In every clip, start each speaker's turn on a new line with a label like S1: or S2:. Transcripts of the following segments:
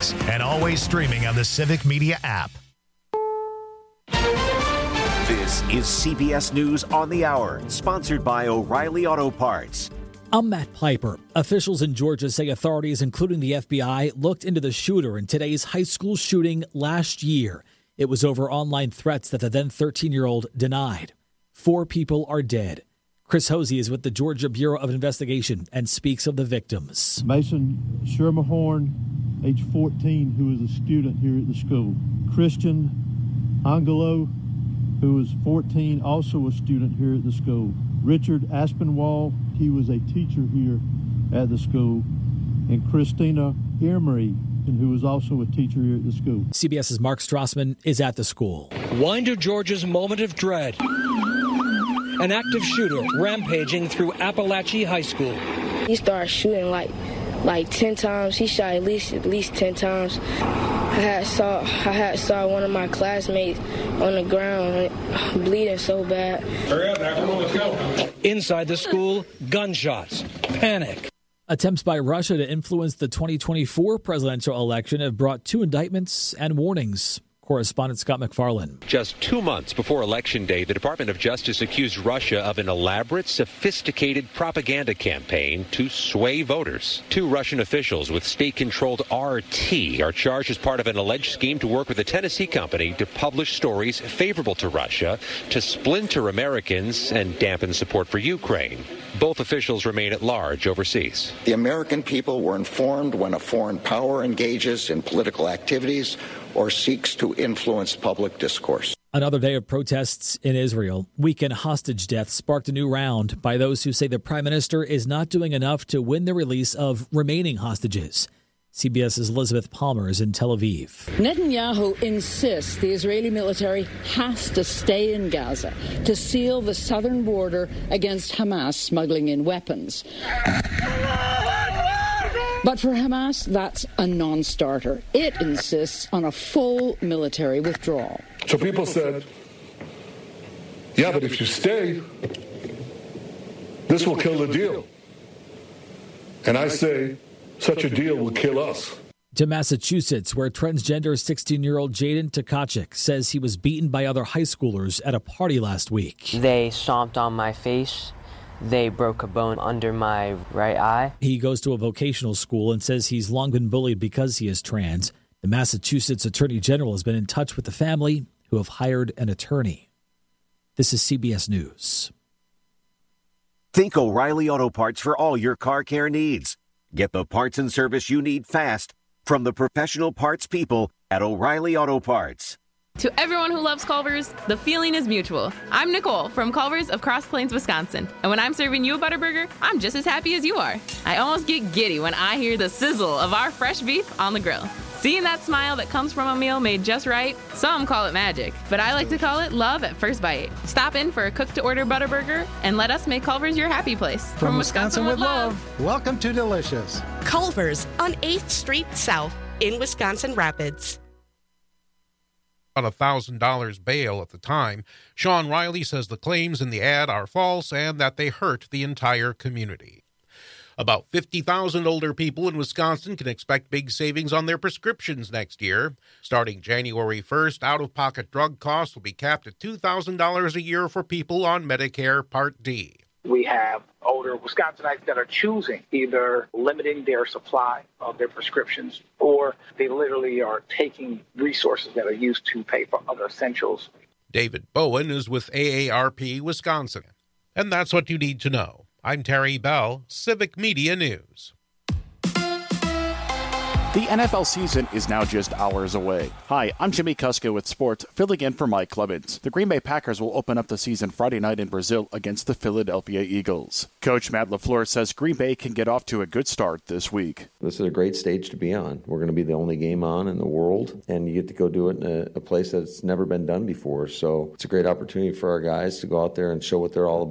S1: Sports, and always streaming on the Civic Media app.
S2: This is CBS News on the Hour, sponsored by O'Reilly Auto Parts.
S3: I'm Matt Piper. Officials in Georgia say authorities, including the FBI, looked into the shooter in today's high school shooting last year. It was over online threats that the then 13-year-old denied. 4 people are dead. Chris Hosey is with the Georgia Bureau of Investigation and speaks of the victims.
S4: Mason Schermerhorn, age 14, who is a student here at the school. Christian Angelo, who was 14, also a student here at the school. Richard Aspinwall, he was a teacher here at the school. And Christina Emery, who was also a teacher here at the school.
S3: CBS's Mark Strassman is at the school.
S5: Winder, Georgia's moment of dread. An active shooter rampaging through Appalachia High School.
S6: He started shooting like 10 times. He shot at least 10 times. I had saw one of my classmates on the ground bleeding so bad.
S5: Hurry up, come on, let's go. Inside the school, gunshots, panic.
S3: Attempts by Russia to influence the 2024 presidential election have brought 2 indictments and warnings. Correspondent Scott McFarland.
S7: Just 2 months before Election Day, the Department of Justice accused Russia of an elaborate, sophisticated propaganda campaign to sway voters. 2 Russian officials with state-controlled RT are charged as part of an alleged scheme to work with a Tennessee company to publish stories favorable to Russia, to splinter Americans and dampen support for Ukraine. Both officials remain at large overseas.
S8: The American people were informed when a foreign power engages in political activities or seeks to influence public discourse.
S3: Another day of protests in Israel. Weekend hostage deaths sparked a new round by those who say the prime minister is not doing enough to win the release of remaining hostages. CBS's Elizabeth Palmer is in Tel Aviv.
S9: Netanyahu insists the Israeli military has to stay in Gaza to seal the southern border against Hamas smuggling in weapons. But for Hamas, that's a non-starter. It insists on a full military withdrawal.
S10: So people said, yeah, but if you stay, this will kill the deal. And I say, such a deal will kill us.
S3: To Massachusetts, where transgender 16-year-old Jaden Tkachuk says he was beaten by other high schoolers at a party last week.
S11: They stomped on my face. They broke a bone under my right eye.
S3: He goes to a vocational school and says he's long been bullied because he is trans. The Massachusetts Attorney General has been in touch with the family, who have hired an attorney. This is CBS News.
S2: Think O'Reilly Auto Parts for all your car care needs. Get the parts and service you need fast from the professional parts people at O'Reilly Auto Parts.
S12: To everyone who loves Culver's, the feeling is mutual. I'm Nicole from Culver's of Cross Plains, Wisconsin. And when I'm serving you a Butterburger, I'm just as happy as you are. I almost get giddy when I hear the sizzle of our fresh beef on the grill. Seeing that smile that comes from a meal made just right, some call it magic, but I like to call it love at first bite. Stop in for a cook-to-order Butterburger and let us make Culver's your happy place.
S13: From Wisconsin with love, welcome to Delicious.
S14: Culver's on 8th Street South in Wisconsin Rapids.
S15: $1,000 bail at the time. Sean Riley says the claims in the ad are false and that they hurt the entire community. About 50,000 older people in Wisconsin can expect big savings on their prescriptions next year. Starting January 1st, out-of-pocket drug costs will be capped at $2,000 a year for people on Medicare Part D.
S16: We have older Wisconsinites that are choosing either limiting their supply of their prescriptions or they literally are taking resources that are used to pay for other essentials.
S15: David Bowen is with AARP Wisconsin. And that's what you need to know. I'm Terry Bell, Civic Media News.
S17: The NFL season is now just hours away. Hi, I'm Jimmy Kuska with sports, filling in for Mike Clemens. The Green Bay Packers will open up the season Friday night in Brazil against the Philadelphia Eagles. Coach Matt LaFleur says Green Bay can get off to a good start this week.
S18: This is a great stage to be on. We're going to be the only game on in the world, and you get to go do it in a place that's never been done before. So it's a great opportunity for our guys to go out there and show what they're all about.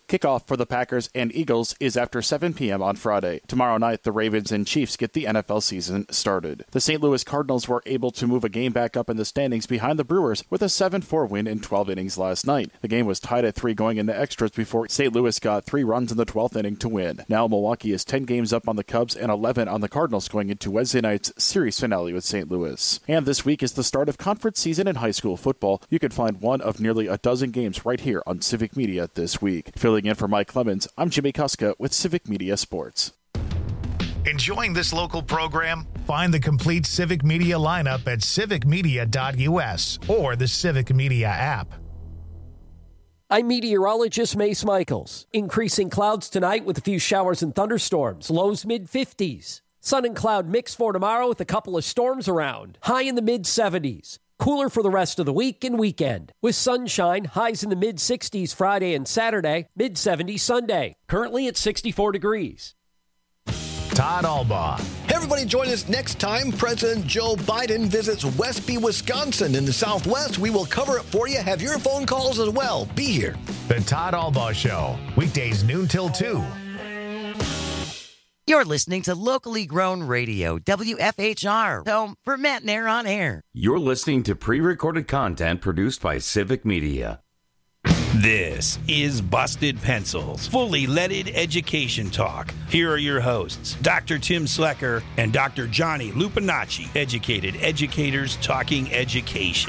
S17: Kickoff for the Packers and Eagles is after 7 p.m. on Friday. Tomorrow night, the Ravens and Chiefs get the NFL season started. The St. Louis Cardinals were able to move a game back up in the standings behind the Brewers with a 7-4 win in 12 innings last night. The game was tied at 3 going into extras before St. Louis got 3 runs in the 12th inning to win. Now Milwaukee is 10 games up on the Cubs and 11 on the Cardinals going into Wednesday night's series finale with St. Louis. And this week is the start of conference season in high school football. You can find one of nearly a dozen games right here on Civic Media this week. Filling in for Mike Clemens, I'm Jimmy Kuska with Civic Media Sports.
S1: Enjoying this local program? Find the complete Civic Media lineup at civicmedia.us or the Civic Media app.
S19: I'm meteorologist Mace Michaels. Increasing clouds tonight with a few showers and thunderstorms. Lows mid-50s. Sun and cloud mix for tomorrow with a couple of storms around. High in the mid-70s. Cooler for the rest of the week and weekend. With sunshine, highs in the mid-60s Friday and Saturday, mid-70s Sunday. Currently at 64 degrees.
S1: Todd Albaugh.
S20: Hey, everybody, join us next time President Joe Biden visits Westby, Wisconsin in the Southwest. We will cover it for you. Have your phone calls as well. Be here.
S1: The Todd Albaugh Show. Weekdays noon till 2.
S21: You're listening to locally grown radio, WFHR, home for Matt Nair on air.
S22: You're listening to pre-recorded content produced by Civic Media.
S23: This is Busted Pencils, fully leaded education talk. Here are your hosts, Dr. Tim Slecker and Dr. Johnny Lupinacci, educated educators talking education.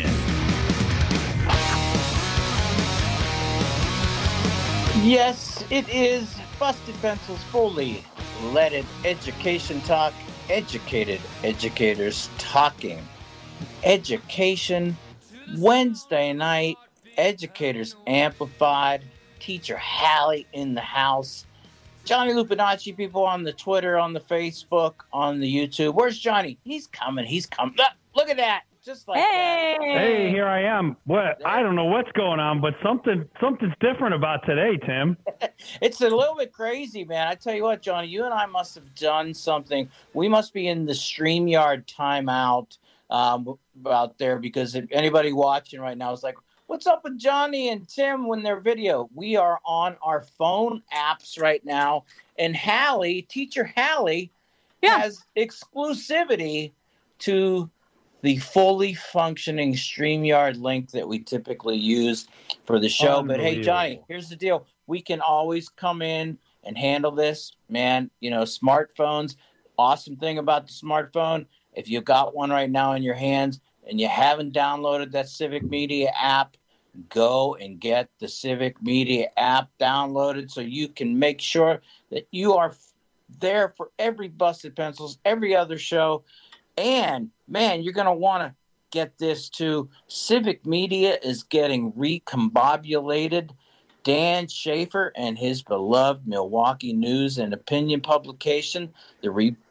S24: Yes, it is Busted Pencils, fully leaded education talk, educated educators talking education. Wednesday night, Educators Amplified, Teacher Hallie in the house. Johnny Lupinacci, people on the Twitter, on the Facebook, on the YouTube. Where's Johnny? He's coming. Look at that. Just like that.
S25: Hey, here I am. What? I don't know what's going on, but something's different about today, Tim.
S24: It's a little bit crazy, man. I tell you what, Johnny, you and I must have done something. We must be in the StreamYard timeout out there, because if anybody watching right now is like, what's up with Johnny and Tim when they're video? We are on our phone apps right now, and Hallie, Teacher Hallie, has exclusivity to the fully functioning StreamYard link that we typically use for the show. But hey, Johnny, here's the deal. We can always come in and handle this, man. You know, smartphones, awesome thing about the smartphone, if you've got one right now in your hands and you haven't downloaded that Civic Media app, go and get the Civic Media app downloaded so you can make sure that you are there for every Busted Pencils, every other show. And, man, you're going to want to get this too. Civic Media is getting recombobulated. Dan Schaefer and his beloved Milwaukee News and Opinion publication, the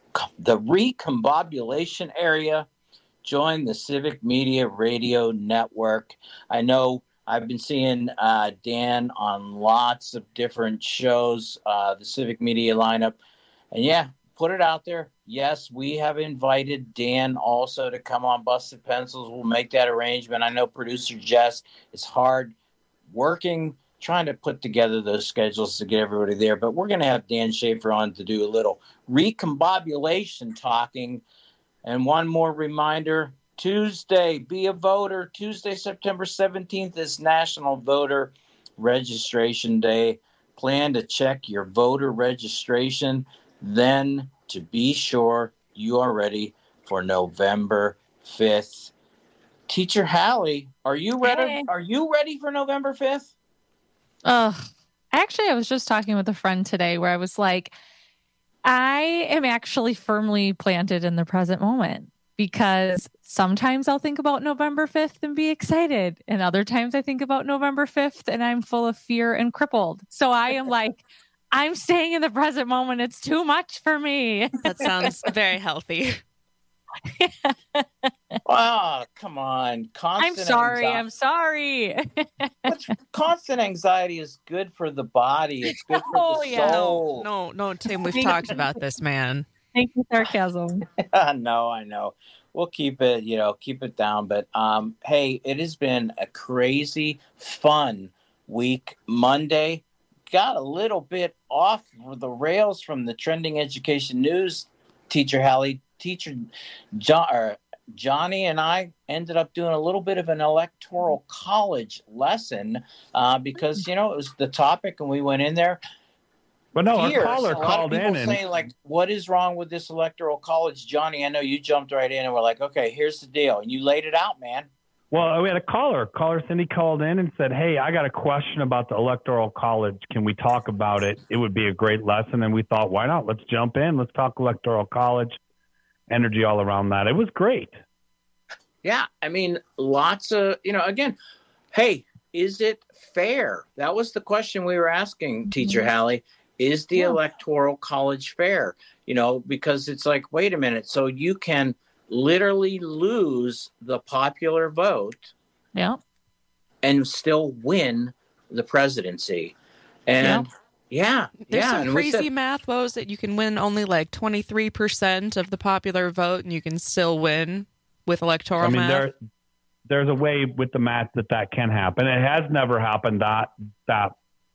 S24: recombobulation area, joined the Civic Media Radio Network. I know I've been seeing Dan on lots of different shows, the Civic Media lineup. And, yeah, put it out there. Yes, we have invited Dan also to come on Busted Pencils. We'll make that arrangement. I know producer Jess is hard working, trying to put together those schedules to get everybody there. But we're going to have Dan Schaefer on to do a little recombobulation talking. And one more reminder, Tuesday, be a voter. Tuesday, September 17th is National Voter Registration Day. Plan to check your voter registration, then to be sure you are ready for November 5th. Teacher Hallie, are you ready? Hey. Are you ready for November 5th?
S26: Actually, I was just talking with a friend today where I was like, I am actually firmly planted in the present moment, because sometimes I'll think about November 5th and be excited. And other times I think about November 5th and I'm full of fear and crippled. So I am like, I'm staying in the present moment. It's too much for me.
S27: That sounds very healthy.
S24: Oh, come on.
S26: I'm sorry.
S24: Constant anxiety is good for the body. It's good for the soul.
S27: No, Tim, we've talked about this, man.
S26: Thank you, sarcasm.
S24: No, I know. We'll keep it down. But hey, it has been a crazy, fun week. Monday, got a little bit off the rails from the trending education news. Teacher Hallie, Johnny and I ended up doing a little bit of an electoral college lesson because, it was the topic and we went in there.
S25: But no,
S24: Fierce.
S25: our caller called in and
S24: saying, like, what is wrong with this electoral college? Johnny, I know you jumped right in and we're like, okay, here's the deal. And you laid it out, man.
S25: Well, we had a caller. Caller Cindy called in and said, hey, I got a question about the electoral college. Can we talk about it? It would be a great lesson. And we thought, why not? Let's jump in. Let's talk electoral college. Energy all around that. It was great.
S24: Yeah. I mean, lots of, again, hey, is it fair? That was the question we were asking, Teacher Hallie. Is the electoral college fair? Because it's like, wait a minute. So you can literally lose the popular vote and still win the presidency. And
S27: There's some crazy math, Woes, that you can win only like 23% of the popular vote and you can still win with electoral math.
S25: There's a way with the math that can happen. It has never happened that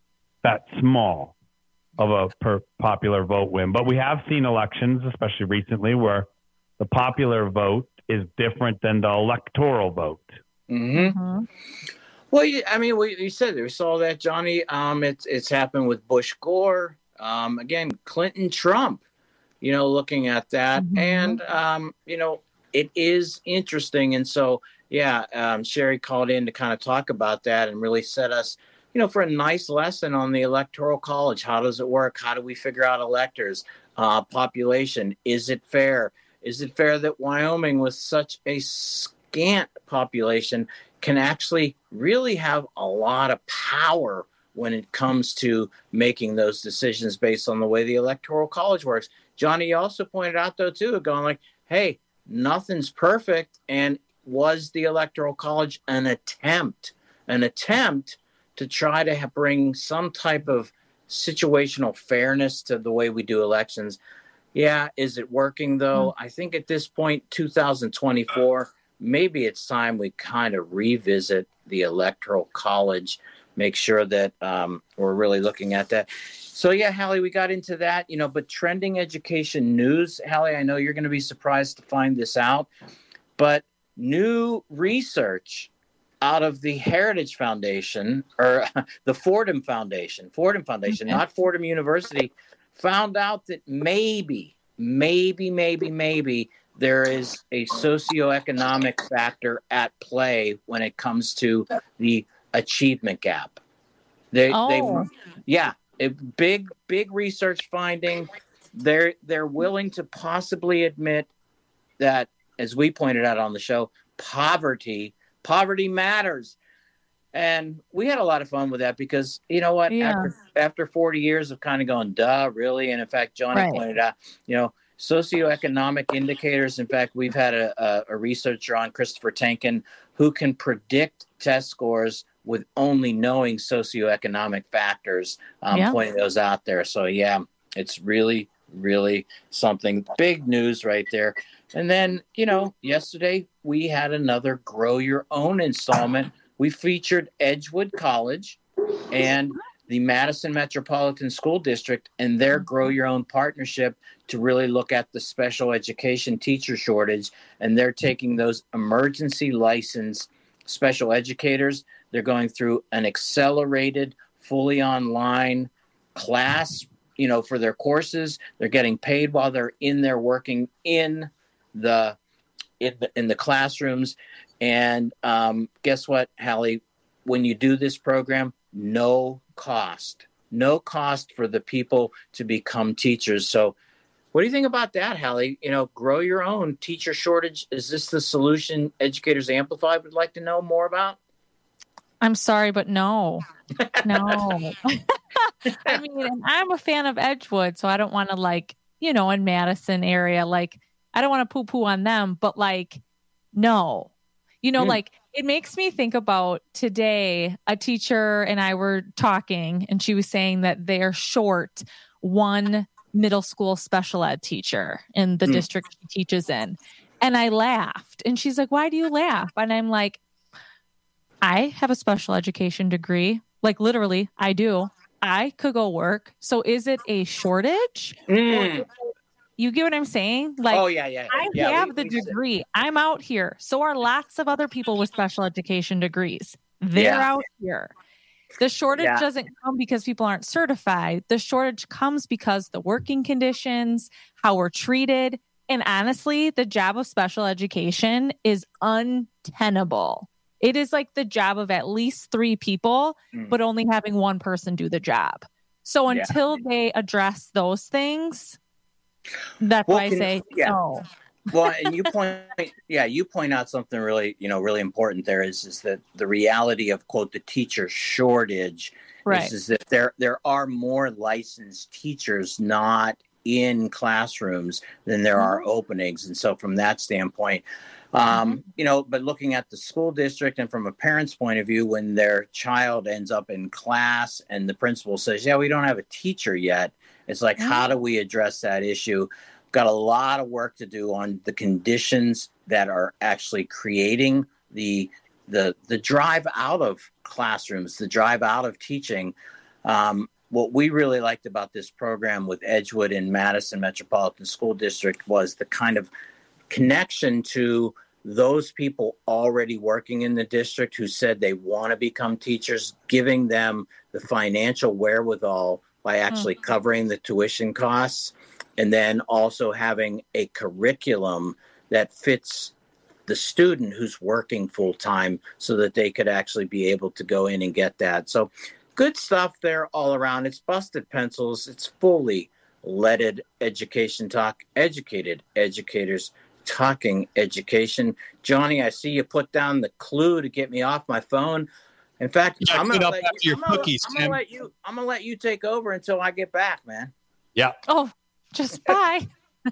S25: small of a popular vote win. But we have seen elections, especially recently, where the popular vote is different than the electoral vote.
S24: Mm-hmm. Well, we said we saw that, Johnny. It's happened with Bush Gore. Again, Clinton Trump, looking at that. And, it is interesting. And so, Sherry called in to kind of talk about that and really set us, for a nice lesson on the electoral college. How does it work? How do we figure out electors? Population. Is it fair? Is it fair that Wyoming, with such a scant population, can actually really have a lot of power when it comes to making those decisions based on the way the electoral college works? Johnny also pointed out, though, too, going like, hey, nothing's perfect. And was the electoral college an attempt to try to bring some type of situational fairness to the way we do elections? Yeah. Is it working, though? I think at this point, 2024, maybe it's time we kind of revisit the electoral college, make sure that we're really looking at that. So, Hallie, we got into that, but trending education news, Hallie, I know you're going to be surprised to find this out, but new research out of the Heritage Foundation, or the Fordham Foundation, not Fordham University, found out that maybe there is a socioeconomic factor at play when it comes to the achievement gap. A big research finding. They're willing to possibly admit that, as we pointed out on the show, poverty matters. And we had a lot of fun with that because, you know what, after 40 years of kind of going, duh, really? And in fact, Johnny pointed out, socioeconomic indicators. In fact, we've had a researcher on, Christopher Tankin, who can predict test scores with only knowing socioeconomic factors, pointing those out there. So, it's really, really something. Big news right there. And then, yesterday we had another Grow Your Own installment. We featured Edgewood College and the Madison Metropolitan School District and their Grow Your Own partnership to really look at the special education teacher shortage. And they're taking those emergency licensed special educators. They're going through an accelerated, fully online class, for their courses. They're getting paid while they're in there working in the classrooms. And guess what, Hallie? When you do this program, no cost for the people to become teachers. So what do you think about that, Hallie? Grow Your Own teacher shortage. Is this the solution Educators Amplified would like to know more about?
S26: I'm sorry, but no. I mean, I'm a fan of Edgewood, so I don't want to in Madison area, I don't want to poo-poo on them, but no. It makes me think about today, a teacher and I were talking, and she was saying that they're short one middle school special ed teacher in the district she teaches in. And I laughed. And she's like, why do you laugh? And I'm like, I have a special education degree. Literally, I do. I could go work. So is it a shortage? You get what I'm saying? Like, I have the degree. I'm out here. So are lots of other people with special education degrees. They're out here. The shortage doesn't come because people aren't certified. The shortage comes because the working conditions, how we're treated. And honestly, the job of special education is untenable. It is like the job of at least 3 people, but only having one person do the job. So until they address those things, that's why I say no.
S24: Well, and you point out something really, really important there is that the reality of, quote, the teacher shortage is that there are more licensed teachers not in classrooms than there are openings. And so from that standpoint, but looking at the school district and from a parent's point of view, when their child ends up in class and the principal says, we don't have a teacher yet, it's like, how do we address that issue? Got a lot of work to do on the conditions that are actually creating the drive out of classrooms, the drive out of teaching. What we really liked about this program with Edgewood and Madison Metropolitan School District was the kind of connection to those people already working in the district who said they want to become teachers, giving them the financial wherewithal by actually covering the tuition costs, and then also having a curriculum that fits the student who's working full time so that they could actually be able to go in and get that. So good stuff there all around. It's Busted Pencils. It's fully leaded education talk, educated educators talking education. Johnny, I see you put down the clue to get me off my phone. In fact, I'm gonna let you take over until I get back, man.
S4: Yeah.
S26: Oh, just bye.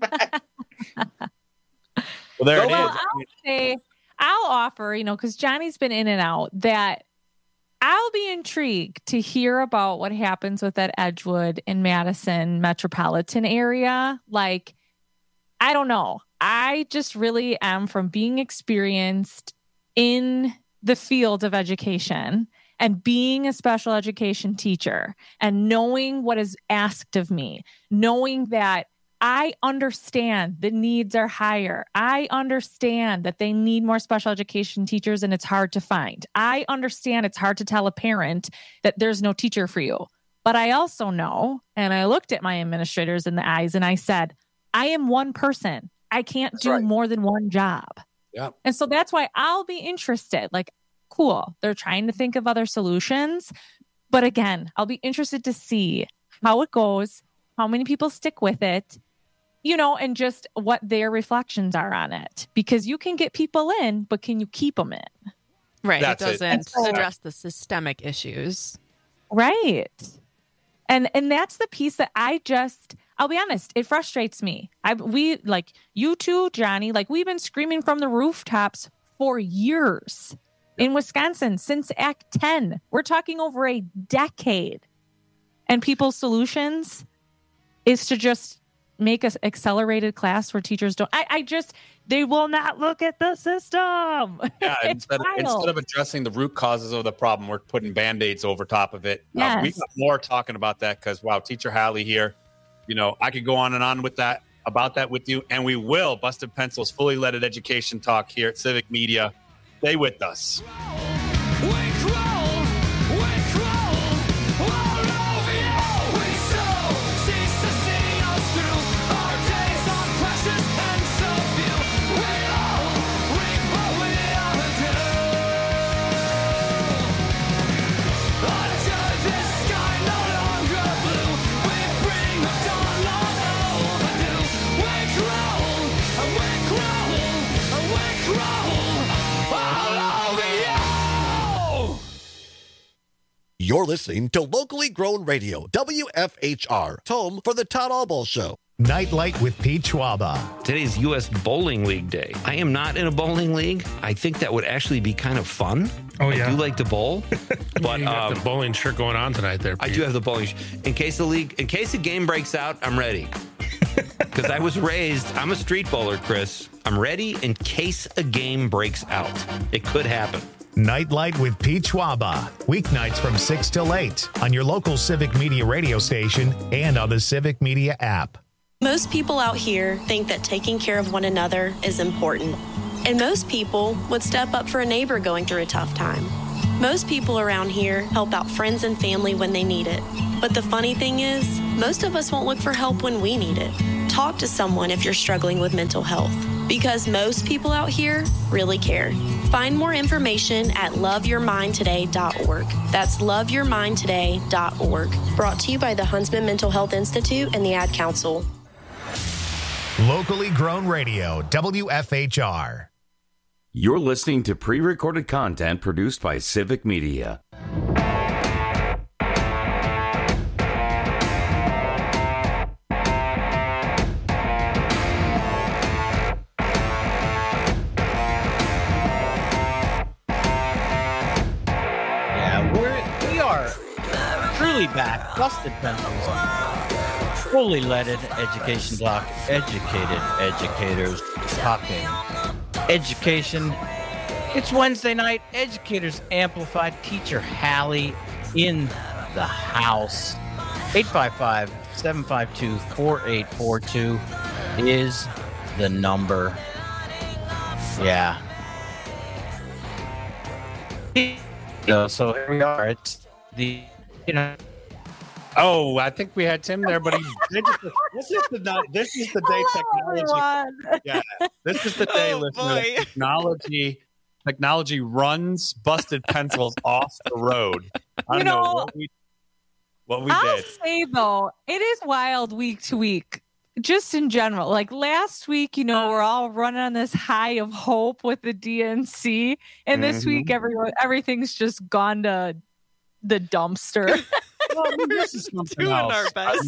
S4: Well, there it is.
S26: I'll offer, because Johnny's been in and out, that I'll be intrigued to hear about what happens with that Edgewood and Madison metropolitan area. Like, I don't know. I just really am, from being experienced in the field of education and being a special education teacher and knowing what is asked of me, knowing that I understand the needs are higher. I understand that they need more special education teachers and it's hard to find. I understand it's hard to tell a parent that there's no teacher for you. But I also know, and I looked at my administrators in the eyes and I said, I am one person. I can't do more than one job.
S4: Yeah.
S26: And so that's why I'll be interested. Like, cool, they're trying to think of other solutions. But again, I'll be interested to see how it goes, how many people stick with it, and just what their reflections are on it. Because you can get people in, but can you keep them in?
S27: Right. It doesn't address the systemic issues.
S26: Right. And that's the piece that I'll be honest, it frustrates me. We, like you too, Johnny, like we've been screaming from the rooftops for years in Wisconsin since Act 10. We're talking over a decade. And people's solutions is to just make an accelerated class where teachers don't. They will not look at the system.
S4: Yeah, instead of addressing the root causes of the problem, we're putting Band-Aids over top of it.
S26: Yes.
S4: We got more talking about that because, Teacher Hallie here. I could go on and on about that with you, and we will. Busted Pencils, fully leaded education talk here at Civic Media. Stay with us.
S20: You're listening to locally grown radio, WFHR, home for the Todd Albaugh Show.
S1: Nightlight with Pete Schwaba.
S22: Today's U.S. Bowling League Day. I am not in a bowling league. I think that would actually be kind of fun.
S5: Oh, yeah.
S22: I do like to bowl. But
S5: you got the bowling shirt going on tonight there, Pete.
S22: I do have the bowling shirt. In case the game breaks out, I'm ready. Because I was raised, I'm a street bowler, Chris. I'm ready in case a game breaks out. It could happen.
S1: Nightlight with Pete Schwaba. Weeknights from 6 till 8 on your local Civic Media radio station and on the Civic Media app.
S5: Most people out here think that taking care of one another is important. And most people would step up for a neighbor going through a tough time. Most people around here help out friends and family when they need it. But the funny thing is, most of us won't look for help when we need it. Talk to someone if you're struggling with mental health, because most people out here really care. Find more information at loveyourmindtoday.org. That's loveyourmindtoday.org. Brought to you by the Huntsman Mental Health Institute and the Ad Council.
S1: Locally grown radio, WFHR.
S6: You're listening to pre-recorded content produced by Civic Media.
S24: Truly back, Busted Pencils, fully leaded education block, educated educators talking education. It's Wednesday night, Educators Amplified, Teacher Hallie in the house. 855-752-4842 is the number. Yeah. So here we are. It's the
S4: Oh, I think we had Tim there, but this is the day technology. Yeah, this is the day. Technology runs Busted Pencils off the road. I don't know what we
S26: I'll
S4: did.
S26: say though, it is wild week to week. Just in general, like last week, we're all running on this high of hope with the DNC, and this week, everything's just gone to the dumpster.
S4: Well, this is doing our best.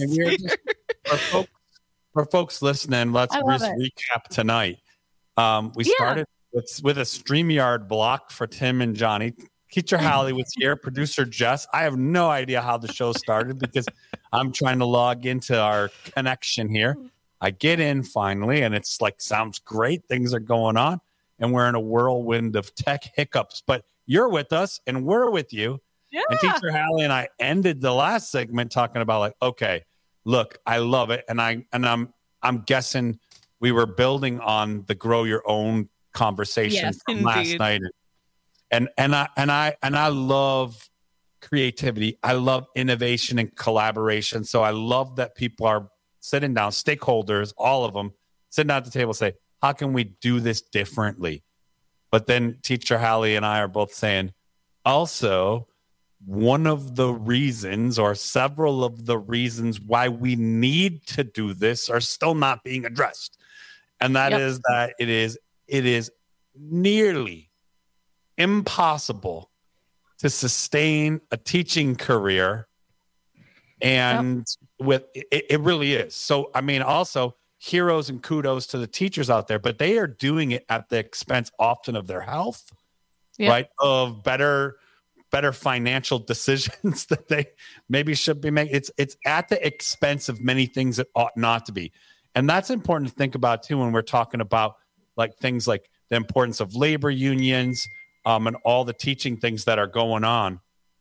S4: For folks listening, let's recap tonight. We started with a StreamYard block for Tim and Johnny. Teacher Hallie was here, producer Jess. I have no idea how the show started because I'm trying to log into our connection here. I get in finally, and it's like, sounds great. Things are going on, and we're in a whirlwind of tech hiccups. But you're with us, and we're with you. Yeah. And Teacher Hallie and I ended the last segment talking about like, okay, look, I love it, and I'm guessing we were building on the grow your own conversation from last night, and I love creativity. I love innovation and collaboration. So I love that people are sitting down, stakeholders, all of them, sitting down at the table, say, how can we do this differently? But then Teacher Hallie and I are both saying, also, one of the reasons or several of the reasons why we need to do this are still not being addressed. And that is that it is nearly impossible to sustain a teaching career. And it really is. So, I mean, also heroes and kudos to the teachers out there, but they are doing it at the expense often of their health, right? Of better financial decisions that they maybe should be making. It's at the expense of many things that ought not to be. And that's important to think about too when we're talking about like things like the importance of labor unions and all the teaching things that are going on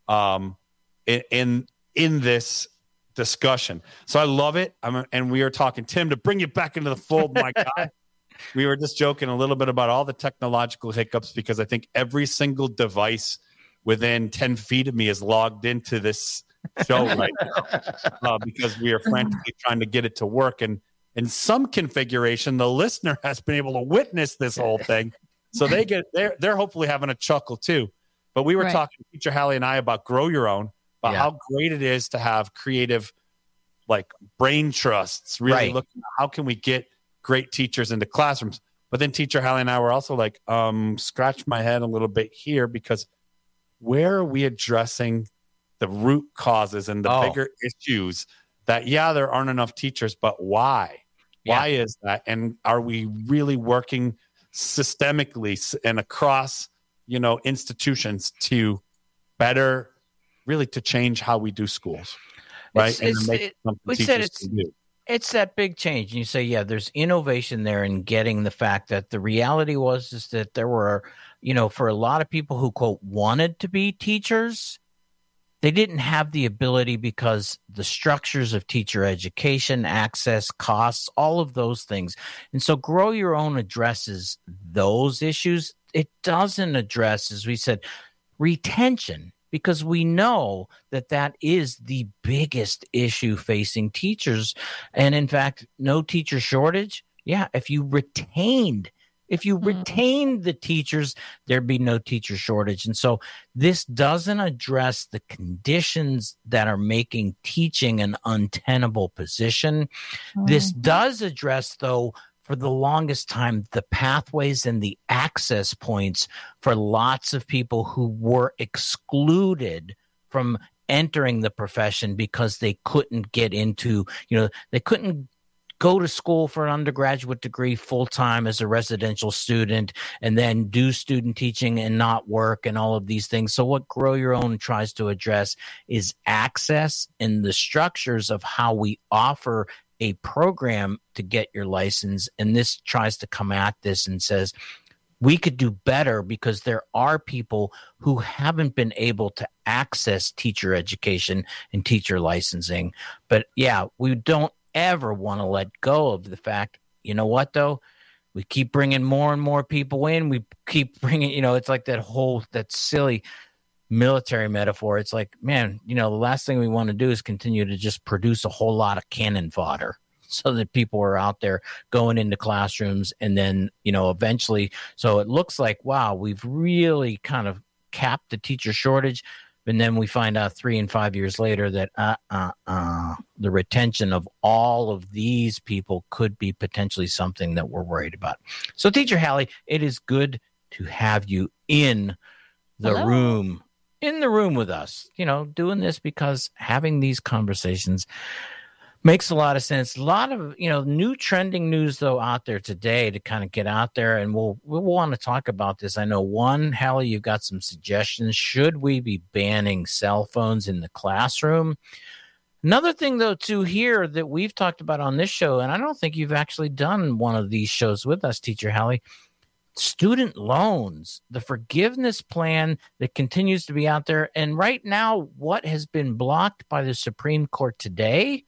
S4: in this discussion. So I love it. And we are talking, Tim, to bring you back into the fold, my God. We were just joking a little bit about all the technological hiccups because I think every single device within 10 feet of me is logged into this show right now because we are frantically trying to get it to work. And in some configuration, the listener has been able to witness this whole thing. So they're hopefully having a chuckle too. But we were talking, Teacher Hallie and I, about Grow Your Own, about how great it is to have creative, like brain trusts, really looking at how can we get great teachers into classrooms. But then Teacher Hallie and I were also like, scratch my head a little bit here because where are we addressing the root causes and the bigger issues that, there aren't enough teachers, but why? Why is that? And are we really working systemically and across, institutions to really to change how we do schools, right?
S24: We said it's
S2: it's that big change. And you say, yeah, there's innovation there in getting the fact that the reality is that there were, for a lot of people who, quote, wanted to be teachers, they didn't have the ability because the structures of teacher education, access, costs, all of those things. And so Grow Your Own addresses those issues. It doesn't address, as we said, retention, because we know that is the biggest issue facing teachers. And in fact, no teacher shortage. Yeah, if you retained the teachers, there'd be no teacher shortage. And so this doesn't address the conditions that are making teaching an untenable position. This does address, though, for the longest time, the pathways and the access points for lots of people who were excluded from entering the profession because they couldn't get into, they couldn't go to school for an undergraduate degree full-time as a residential student and then do student teaching and not work and all of these things. So what Grow Your Own tries to address is access and the structures of how we offer a program to get your license. And this tries to come at this and says, we could do better because there are people who haven't been able to access teacher education and teacher licensing. But yeah, we don't ever want to let go of the fact, you know what, though? We keep bringing more and more people in. We keep bringing, it's like that silly military metaphor. It's like, man, the last thing we want to do is continue to just produce a whole lot of cannon fodder so that people are out there going into classrooms and then, eventually. So it looks like, wow, we've really kind of capped the teacher shortage. And then we find out 3 and 5 years later that the retention of all of these people could be potentially something that we're worried about. So, Teacher Hallie, it is good to have you in the room with us, doing this, because having these conversations makes a lot of sense. A lot of, new trending news, though, out there today to kind of get out there. And we'll want to talk about this. I know, one, Hallie, you've got some suggestions. Should we be banning cell phones in the classroom? Another thing, though, too, here that we've talked about on this show, and I don't think you've actually done one of these shows with us, Teacher Hallie, student loans, the forgiveness plan that continues to be out there. And right now, what has been blocked by the Supreme Court today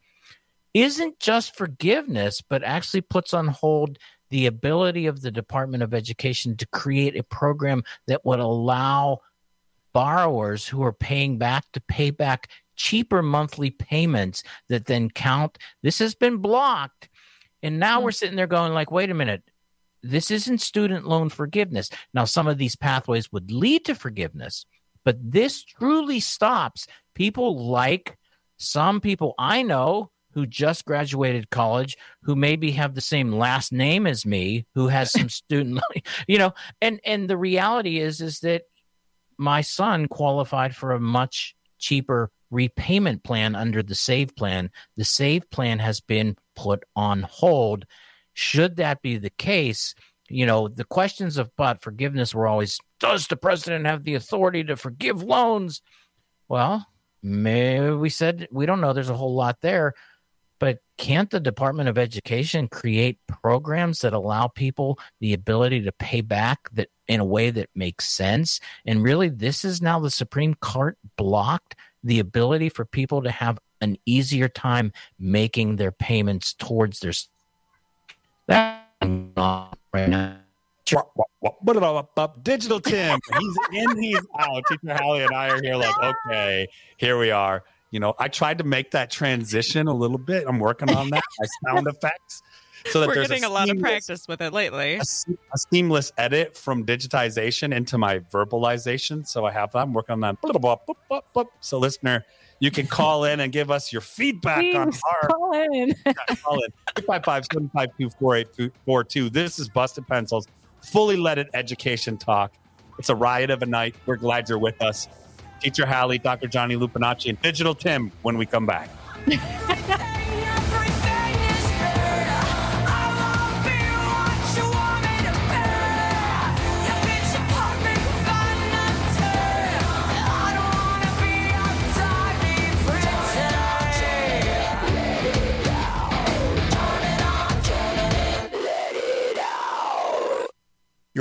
S2: isn't just forgiveness, but actually puts on hold the ability of the Department of Education to create a program that would allow borrowers who are paying back to pay back cheaper monthly payments that then count. This has been blocked. And now we're sitting there going like, wait a minute, this isn't student loan forgiveness. Now, some of these pathways would lead to forgiveness, but this truly stops people like some people I know who just graduated college, who maybe have the same last name as me, who has some student loan, and the reality is that my son qualified for a much cheaper repayment plan under the SAVE plan. The SAVE plan has been put on hold. Should that be the case, the questions about forgiveness were always, does the president have the authority to forgive loans? Well, maybe we said we don't know. There's a whole lot there. But can't the Department of Education create programs that allow people the ability to pay back that in a way that makes sense? And really, this is now the Supreme Court blocked the ability for people to have an easier time making their payments towards their that right now.
S4: Digital Tim, he's in, he's out. Teacher Hallie and I are here like, okay, here we are. I tried to make that transition a little bit. I'm working on that. My sound effects. So that
S27: we're getting a lot of practice with it lately.
S4: A seamless edit from digitization into my verbalization. So I have that. I'm working on that. So listener, you can call in and give us your feedback.
S26: Please,
S4: on our
S26: call in.
S4: Call in 855-752-4842. This is Busted Pencils, fully leaded education talk. It's a riot of a night. We're glad you're with us. Teacher Hallie, Dr. Johnny Lupinacci, and Digital Tim when we come back.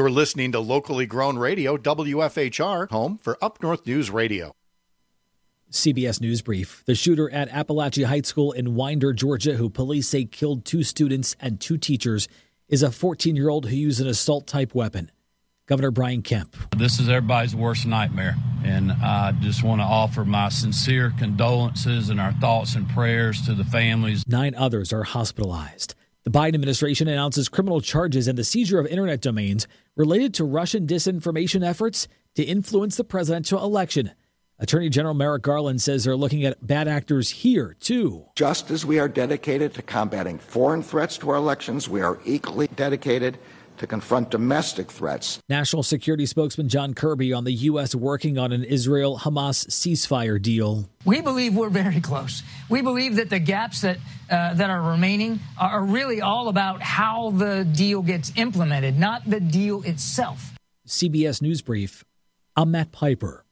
S3: You're listening to locally grown radio, WFHR, home for Up North News Radio.
S7: CBS News Brief. The shooter at Appalachia High School in Winder, Georgia, who police say killed 2 students and 2 teachers, is a 14-year-old who used an assault-type weapon. Governor Brian Kemp.
S8: This is everybody's worst nightmare, and I just want to offer my sincere condolences and our thoughts and prayers to the families.
S7: 9 others are hospitalized. The Biden administration announces criminal charges and the seizure of internet domains related to Russian disinformation efforts to influence the presidential election. Attorney General Merrick Garland says they're looking at bad actors here, too.
S9: Just as we are dedicated to combating foreign threats to our elections, we are equally dedicated to confront domestic threats.
S7: National Security Spokesman John Kirby on the U.S. working on an Israel-Hamas ceasefire deal.
S10: We believe we're very close. We believe that the gaps that are remaining are really all about how the deal gets implemented, not the deal itself.
S7: CBS News Brief. I'm Matt Piper.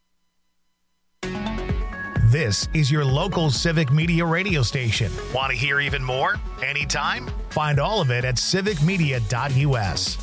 S1: This is your local Civic Media radio station. Want to hear even more? Anytime? Find all of it at civicmedia.us.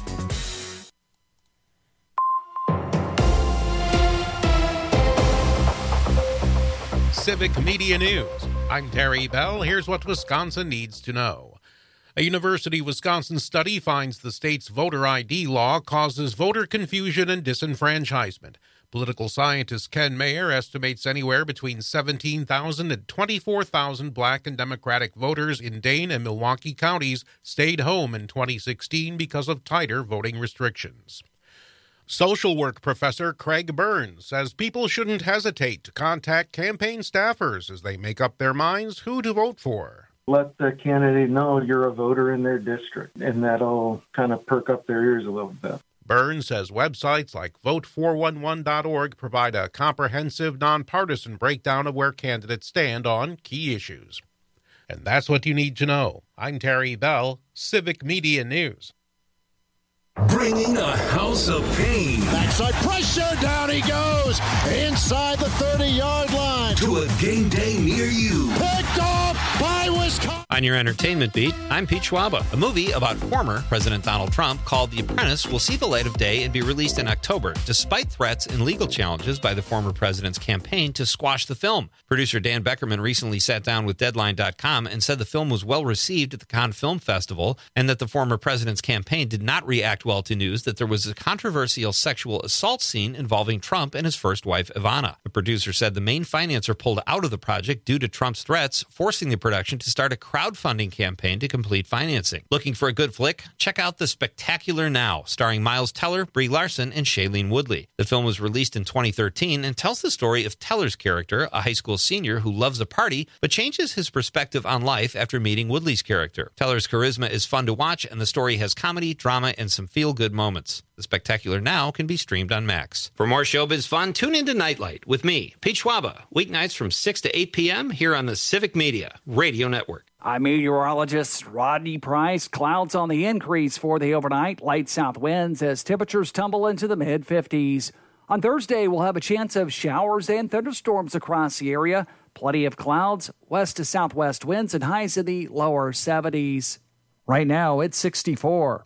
S15: Civic Media News. I'm Terry Bell. Here's what Wisconsin needs to know. A University of Wisconsin study finds the state's voter ID law causes voter confusion and disenfranchisement. Political scientist Ken Mayer estimates anywhere between 17,000 and 24,000 Black and Democratic voters in Dane and Milwaukee counties stayed home in 2016 because of tighter voting restrictions. Social work professor Craig Burns says people shouldn't hesitate to contact campaign staffers as they make up their minds who to vote for.
S11: Let the candidate know you're a voter in their district, and that'll kind of perk up their ears a little bit.
S15: Burns says websites like vote411.org provide a comprehensive, nonpartisan breakdown of where candidates stand on key issues. And that's what you need to know. I'm Terry Bell, Civic Media News.
S12: Bringing a house of pain.
S28: Backside pressure, down he goes, inside the 30-yard line.
S12: To a game day near you.
S28: Picked off by Wisconsin.
S22: On your entertainment beat, I'm Pete Schwaba. A movie about former President Donald Trump called The Apprentice will see the light of day and be released in October, despite threats and legal challenges by the former president's campaign to squash the film. Producer Dan Beckerman recently sat down with Deadline.com and said the film was well received at the Cannes Film Festival and that the former president's campaign did not react well to news that there was a controversial sexual assault scene involving Trump and his first wife, Ivana. The producer said the main financer pulled out of the project due to Trump's threats, forcing the production to start a crowdfunding campaign to complete financing. Looking for a good flick? Check out The Spectacular Now, starring Miles Teller, Brie Larson, and Shailene Woodley. The film was released in 2013 and tells the story of Teller's character, a high school senior who loves a party but changes his perspective on life after meeting Woodley's character. Teller's charisma is fun to watch, and the story has comedy, drama, and some feel-good moments. The Spectacular Now can be streamed on Max. For more showbiz fun, tune into Nightlight with me, Pete Schwaba, weeknights from 6 to 8 p.m. here on the Civic Media Radio Network.
S29: I'm meteorologist Rodney Price. Clouds on the increase for the overnight. Light south winds as temperatures tumble into the mid-50s. On Thursday, we'll have a chance of showers and thunderstorms across the area. Plenty of clouds, west to southwest winds, and highs in the lower 70s. Right now, it's 64.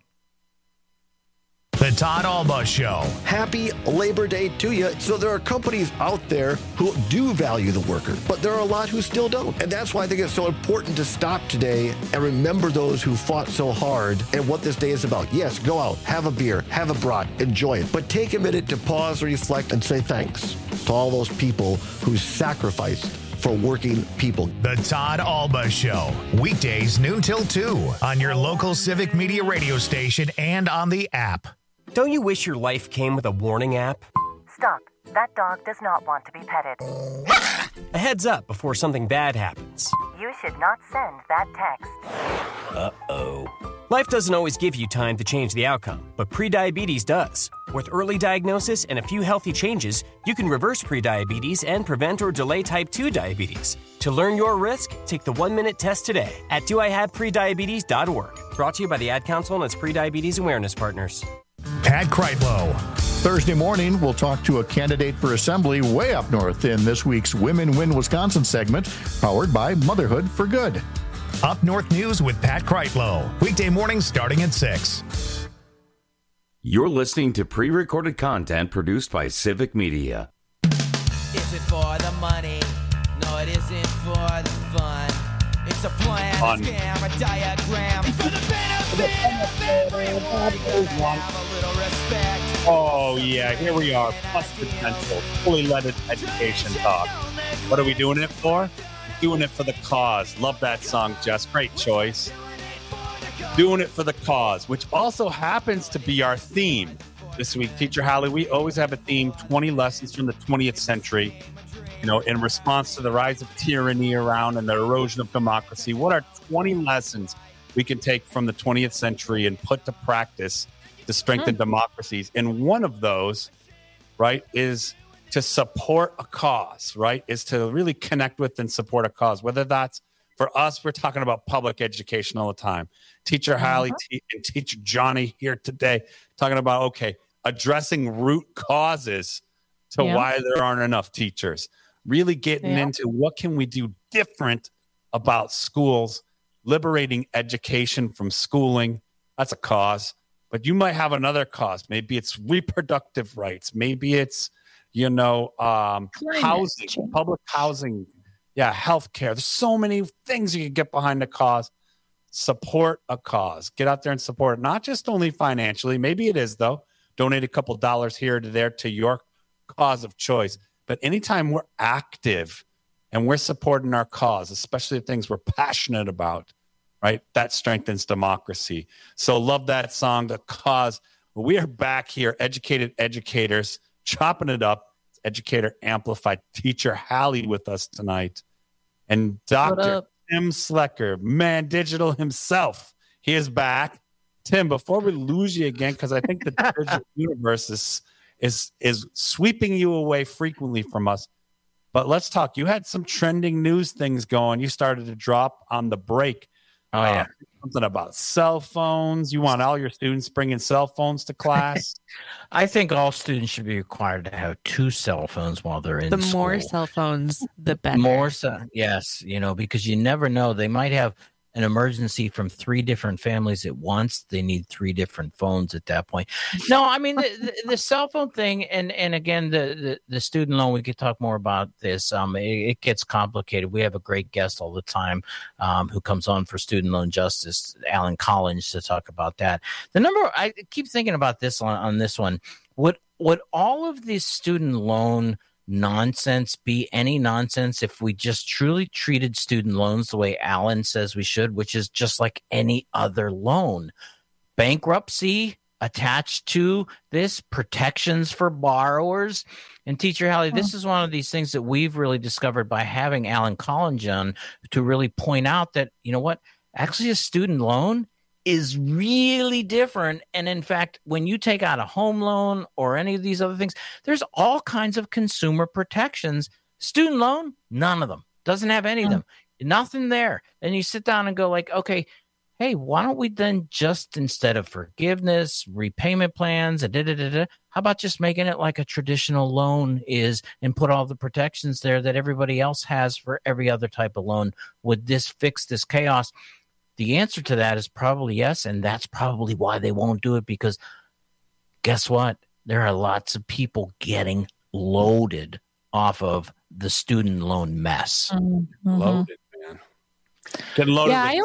S1: The Todd Alba Show.
S20: Happy Labor Day to you. So there are companies out there who do value the worker, but there are a lot who still don't. And that's why I think it's so important to stop today and remember those who fought so hard and what this day is about. Yes, go out, have a beer, have a brat, enjoy it. But take a minute to pause, reflect, and say thanks to all those people who sacrificed for working people.
S1: The Todd Alba Show. Weekdays noon till 2 on your local Civic Media radio station and on the app.
S30: Don't you wish your life came with a warning app?
S31: Stop. That dog does not want to be petted.
S30: A heads up before something bad happens.
S31: You should not send that text.
S30: Uh-oh. Life doesn't always give you time to change the outcome, but prediabetes does. With early diagnosis and a few healthy changes, you can reverse prediabetes and prevent or delay type 2 diabetes. To learn your risk, take the 1-minute test today at doihaveprediabetes.org. Brought to you by the Ad Council and its Prediabetes Awareness Partners.
S1: Pat Kreitlow.
S3: Thursday morning, we'll talk to a candidate for assembly way up north in this week's Women Win Wisconsin segment, powered by Motherhood for Good.
S1: Up North News with Pat Kreitlow. Weekday mornings starting at 6.
S5: You're listening to pre-recorded content produced by Civic Media.
S6: Is it for the money? No, it isn't for the fun. It's a plan, a scam, a diagram. For the benefit of everyone. Have a little respect.
S4: Oh, yeah, here we are. Busted Pencils, fully leaded education talk. What are we doing it for? Doing it for the cause. Love that song, Jess. Great choice. Doing it for the cause, which also happens to be our theme this week. Teacher Hallie, we always have a theme, 20 lessons from the 20th century, in response to the rise of tyranny around and the erosion of democracy. What are 20 lessons we can take from the 20th century and put to practice to strengthen democracies? And one of those, right, is to support a cause, right, is to really connect with and support a cause. Whether that's for us, we're talking about public education all the time. Teacher Hallie and Teacher Johnny here today talking about, addressing root causes to why there aren't enough teachers. Really getting into what can we do different about schools, liberating education from schooling. That's a cause. But you might have another cause. Maybe it's reproductive rights. Maybe it's, housing, public housing. Yeah, healthcare. There's so many things you can get behind a cause. Support a cause. Get out there and support it. Not just only financially. Maybe it is, though. Donate a couple dollars here to there to your cause of choice. But anytime we're active and we're supporting our cause, especially the things we're passionate about, right, that strengthens democracy. So love that song, The Cause. We are back here, educated educators, chopping it up. Educator Amplified, Teacher Hallie with us tonight. And Dr. Tim Slecker, man, digital himself. He is back. Tim, before we lose you again, because I think the digital universe is sweeping you away frequently from us. But let's talk. You had some trending news things going. You started to drop on the break.
S2: Oh, yeah.
S4: Something about cell phones. You want all your students bringing cell phones to class?
S2: I think all students should be required to have 2 cell phones while they're in school.
S27: The more cell phones, the better.
S2: Yes, because you never know. They might have an emergency from 3 different families at once. They need 3 different phones at that point. No, I mean, the cell phone thing, and again, the student loan, we could talk more about this. It gets complicated. We have a great guest all the time who comes on for Student Loan Justice, Alan Collins, to talk about that. I keep thinking about this on this one. Would all of these student loan nonsense be any nonsense if we just truly treated student loans the way Alan says we should, which is just like any other loan? Bankruptcy attached to this, protections for borrowers. And Teacher Hallie, this is one of these things that we've really discovered by having Alan Collins on to really point out that, actually a student loan is really different. And in fact, when you take out a home loan or any of these other things, there's all kinds of consumer protections. Student loan, none of them. Doesn't have any of them. Nothing there. And you sit down and go like, okay, hey, why don't we then just, instead of forgiveness, repayment plans, how about just making it like a traditional loan is and put all the protections there that everybody else has for every other type of loan? Would this fix this chaos? The answer to that is probably yes, and that's probably why they won't do it, because guess what? There are lots of people getting loaded off of the student loan mess.
S4: Mm-hmm. Loaded, man. Getting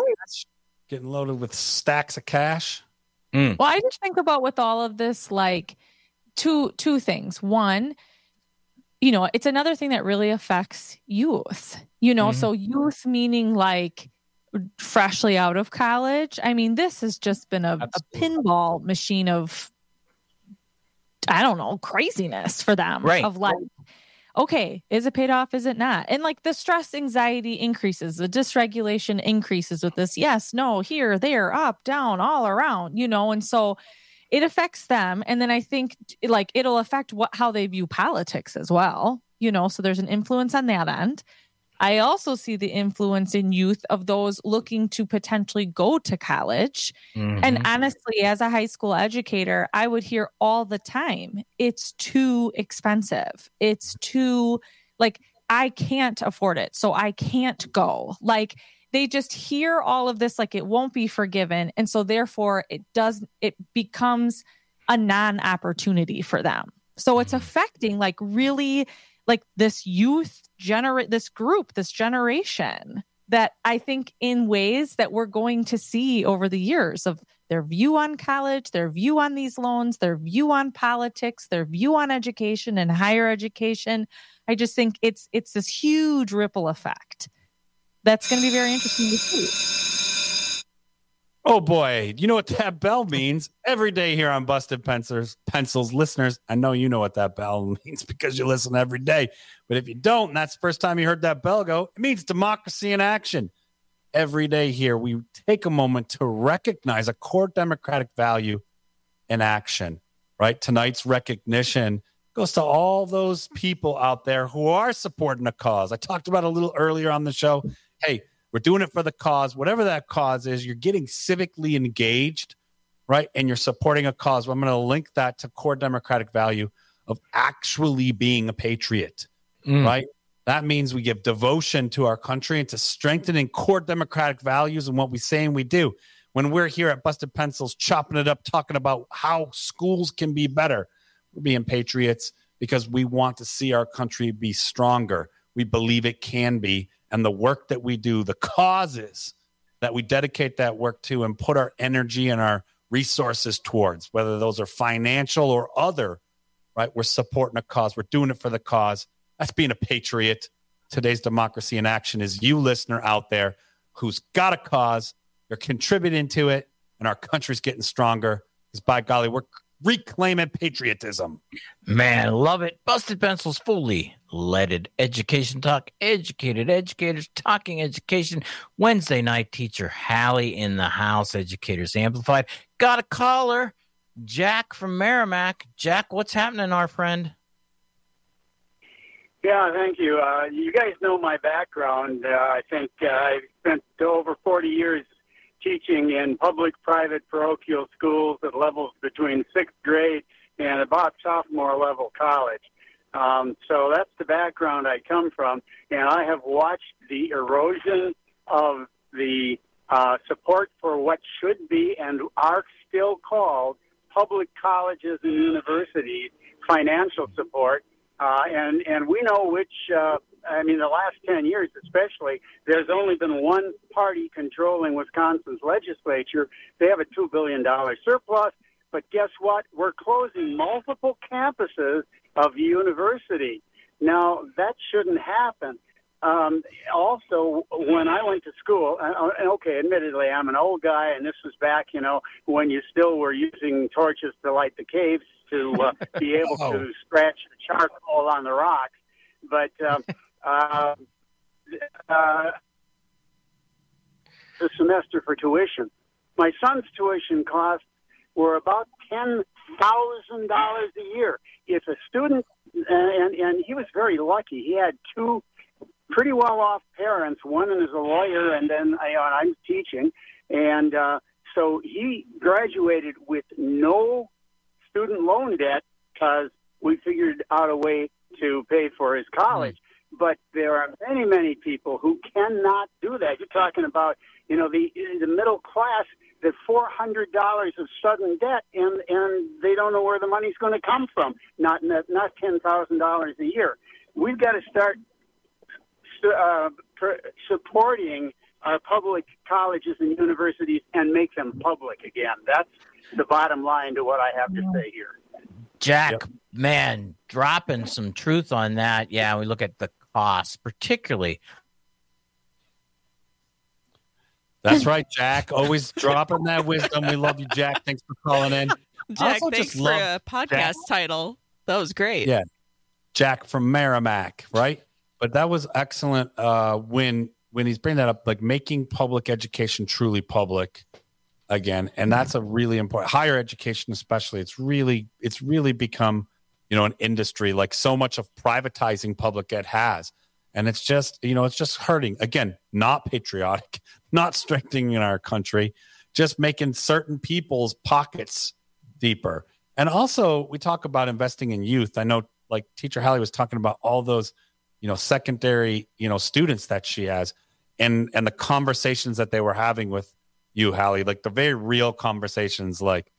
S4: loaded with stacks of cash.
S26: Well, I just think about with all of this, like two things. One, it's another thing that really affects youth, so youth meaning like freshly out of college. I mean, this has just been a pinball machine of, I don't know, craziness for them.
S2: Right.
S26: Of like, okay, is it paid off? Is it not? And like the stress, anxiety increases, the dysregulation increases with this. Yes, no, here, there, up, down, all around, and so it affects them. And then I think like it'll affect how they view politics as well, so there's an influence on that end. I also see the influence in youth of those looking to potentially go to college. Mm-hmm. And honestly, as a high school educator, I would hear all the time, it's too expensive. It's too, like, I can't afford it, so I can't go. Like, they just hear all of this, like it won't be forgiven. And so therefore it becomes a non-opportunity for them. So it's affecting like really like this this generation that I think in ways that we're going to see over the years of their view on college, their view on these loans, their view on politics, their view on education and higher education. I just think it's this huge ripple effect. That's going to be very interesting to see.
S4: Oh boy, you know what that bell means? Every day here on Busted Pencils, listeners, I know you know what that bell means because you listen every day. But if you don't, and that's the first time you heard that bell go, it means democracy in action. Every day here, we take a moment to recognize a core democratic value in action, right? Tonight's recognition goes to all those people out there who are supporting a cause. I talked about a little earlier on the show. Hey, we're doing it for the cause. Whatever that cause is, you're getting civically engaged, right? And you're supporting a cause. Well, I'm going to link that to core democratic value of actually being a patriot, right? That means we give devotion to our country and to strengthening core democratic values and what we say and we do. When we're here at Busted Pencils, chopping it up, talking about how schools can be better, we're being patriots because we want to see our country be stronger. We believe it can be. And the work that we do, the causes that we dedicate that work to and put our energy and our resources towards, whether those are financial or other, right? We're supporting a cause. We're doing it for the cause. That's being a patriot. Today's democracy in action is you, listener out there, who's got a cause. You're contributing to it, and our country's getting stronger because, by golly, we're reclaiming patriotism.
S2: Man, love it. Busted Pencils, fully leaded education talk. Educated educators talking education. Wednesday night teacher Hallie in the house. Educators Amplified. Got a caller. Jack from Merrimack. Jack, what's happening, our friend?
S8: Yeah, thank you. You guys know my background. I think I've spent over 40 years teaching in public, private, parochial schools at levels between sixth grade and about sophomore level college. So that's the background I come from, and I have watched the erosion of the support for what should be and are still called public colleges and universities, financial support. And we know which, the last 10 years especially, there's only been one party controlling Wisconsin's legislature. They have a $2 billion surplus, but guess what? We're closing multiple campuses of the university. Now, that shouldn't happen. Also, when I went to school, okay, admittedly, I'm an old guy, and this was back, when you still were using torches to light the caves to be able to scratch the charcoal on the rocks. But the semester for tuition, my son's tuition costs were about $10,000 a year. If a student, and he was very lucky, he had two pretty well-off parents. One is a lawyer, and then I'm teaching. And so he graduated with no student loan debt because we figured out a way to pay for his college. But there are many, many people who cannot do that. You're talking about, the middle class, the $400 of sudden debt, and they don't know where the money's going to come from. Not $10,000 a year. We've got to start supporting our public colleges and universities and make them public again. That's the bottom line to what I have to say here.
S2: Jack, man, dropping some truth on that. Yeah, we look at the costs, particularly.
S4: That's right, Jack. Always dropping that wisdom. We love you, Jack. Thanks for calling in.
S27: Jack, thanks for a podcast title. That was great.
S4: Yeah, Jack from Merrimack, right? But that was excellent when he's bringing that up, like making public education truly public again. And that's a really important, higher education especially. It's really become, an industry like so much of privatizing public ed has. And it's just, it's just hurting. Again, not patriotic, not strengthening our country, just making certain people's pockets deeper. And also we talk about investing in youth. I know like Teacher Hallie was talking about all those secondary, students that she has and the conversations that they were having with you, Hallie, like the very real conversations, like,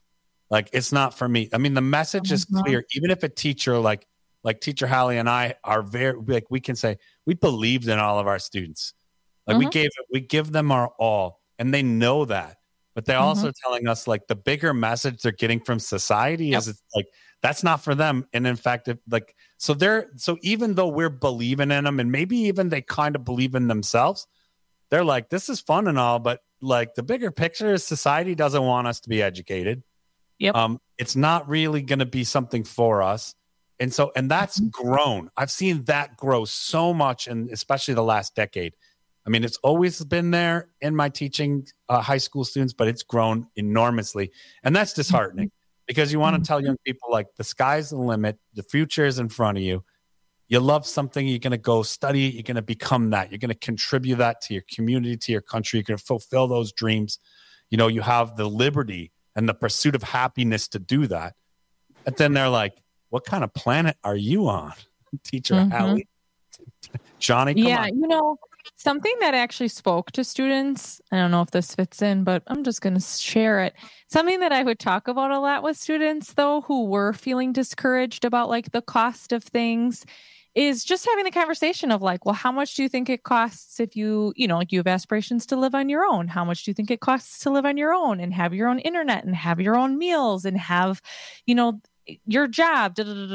S4: Like, it's not for me. I mean, the message is clear. Even if a teacher like Teacher Hallie and I are very, like, we can say we believed in all of our students. Like we give them our all, and they know that. But they're also telling us, like, the bigger message they're getting from society is it's like that's not for them. And in fact, so even though we're believing in them, and maybe even they kind of believe in themselves, they're like, this is fun and all, but like the bigger picture is society doesn't want us to be educated.
S26: Yep.
S4: It's not really going to be something for us. And that's grown. I've seen that grow so much, and especially the last decade. I mean, it's always been there in my teaching high school students, but it's grown enormously. And that's disheartening because you want to tell young people, like, the sky's the limit. The future is in front of you. You love something, you're going to go study it. You're going to become that. You're going to contribute that to your community, to your country. You're going to fulfill those dreams. You know, you have the liberty and the pursuit of happiness to do that. And then they're like, what kind of planet are you on, Teacher Hallie? Johnny, come on.
S26: You know, something that actually spoke to students, I don't know if this fits in, but I'm just going to share it. Something that I would talk about a lot with students, though, who were feeling discouraged about, like, the cost of things, is just having the conversation of, like, well, how much do you think it costs if you have aspirations to live on your own? How much do you think it costs to live on your own and have your own internet and have your own meals and have, your job,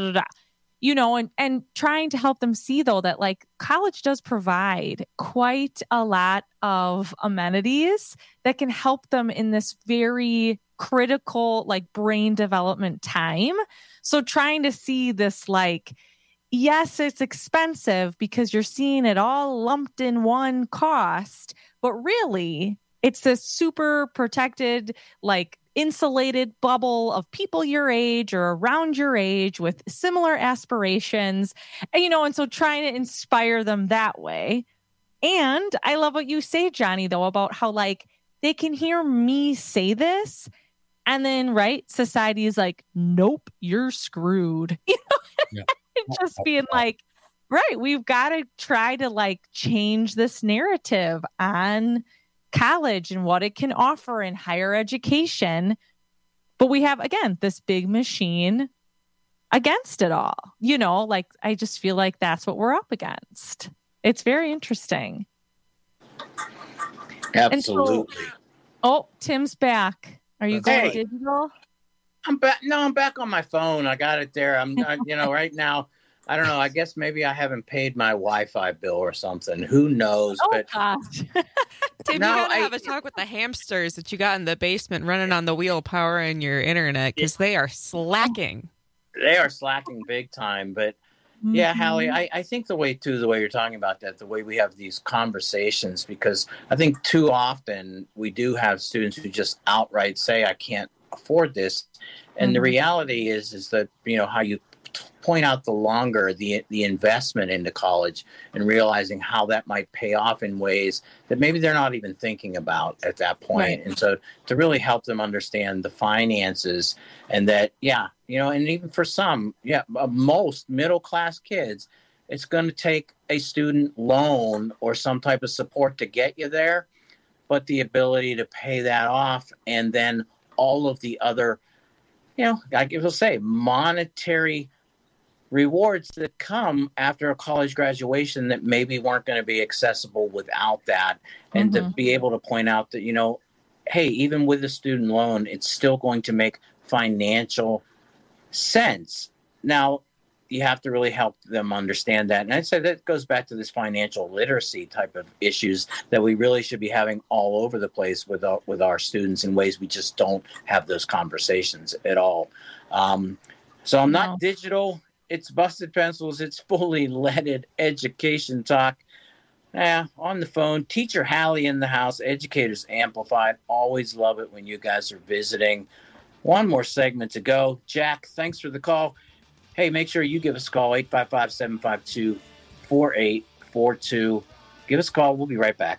S26: and trying to help them see, though, that, like, college does provide quite a lot of amenities that can help them in this very critical, like, brain development time. So trying to see this, like, yes, it's expensive because you're seeing it all lumped in one cost, but really it's this super protected, like, insulated bubble of people your age or around your age with similar aspirations, and so trying to inspire them that way. And I love what you say, Johnny, though, about how, like, they can hear me say this, and then, right, society is like, nope, you're screwed. Just being like, right, we've got to try to, like, change this narrative on college and what it can offer in higher education. But we have, again, this big machine against it all. Like, I just feel like that's what we're up against. It's very interesting.
S2: Absolutely.
S26: Tim's back. Are you going digital?
S2: I'm back. No, I'm back on my phone. I got it there. I'm right now. I don't know. I guess maybe I haven't paid my Wi-Fi bill or something. Who knows?
S26: Gosh.
S27: Tim, you gotta have a talk with the hamsters that you got in the basement running on the wheel powering your internet, because they are slacking.
S2: They are slacking big time. But yeah, Hallie, I think the way you're talking about that, the way we have these conversations, because I think too often we do have students who just outright say, I can't afford this. And the reality is that, how you point out the investment into college and realizing how that might pay off in ways that maybe they're not even thinking about at that point. Right. And so to really help them understand the finances, and that, and even for some, most middle-class kids, it's going to take a student loan or some type of support to get you there, but the ability to pay that off, and then all of the other, I will say, monetary rewards that come after a college graduation that maybe weren't going to be accessible without that. And to be able to point out that, hey, even with a student loan, it's still going to make financial sense. Now, you have to really help them understand that. And I'd say that goes back to this financial literacy type of issues that we really should be having all over the place with our students, in ways we just don't have those conversations at all. So I'm not digital. It's Busted Pencils. It's fully leaded education talk. On the phone, Teacher Hallie in the house, Educators Amplified. Always love it when you guys are visiting. One more segment to go. Jack, thanks for the call. Hey, make sure you give us a call, 855-752-4842. Give us a call. We'll be right back.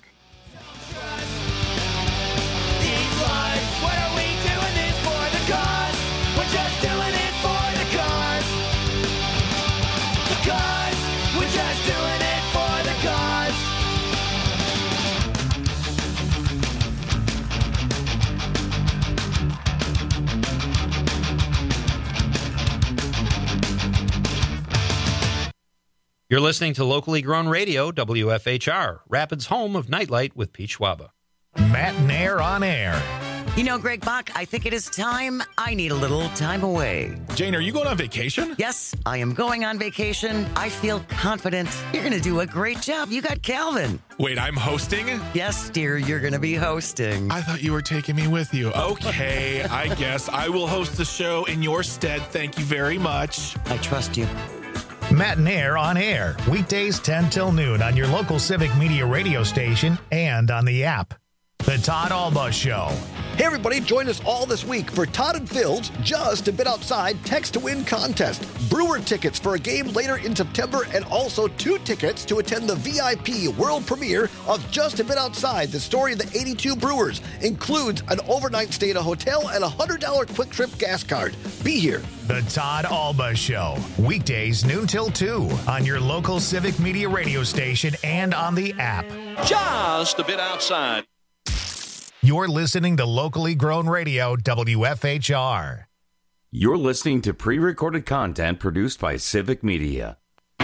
S22: You're listening to locally grown radio, WFHR, Rapids' home of Nightlight with Pete Schwaba.
S1: Matt Nair on air.
S9: You know, Greg Bach, I think it is time. I need a little time away.
S13: Jane, are you going on vacation?
S9: Yes, I am going on vacation. I feel confident. You're going to do a great job. You got Calvin.
S13: Wait, I'm hosting?
S9: Yes, dear, you're going to be hosting.
S13: I thought you were taking me with you. Okay, I guess I will host the show in your stead. Thank you very much.
S9: I trust you.
S1: Matt Nair on air, weekdays 10 till noon on your local Civic Media radio station and on the app. The Todd Alba Show.
S20: Hey, everybody, join us all this week for Todd and Phil's Just a Bit Outside Text to Win contest. Brewer tickets for a game later in September and also 2 tickets to attend the VIP world premiere of Just a Bit Outside, the story of the 82 Brewers. Includes an overnight stay at a hotel and a $100 quick trip gas card. Be here.
S1: The Todd Alba Show. Weekdays noon till 2 on your local Civic Media radio station and on the app.
S12: Just a Bit Outside.
S1: You're listening to locally grown radio, WFHR.
S5: You're listening to pre-recorded content produced by Civic Media.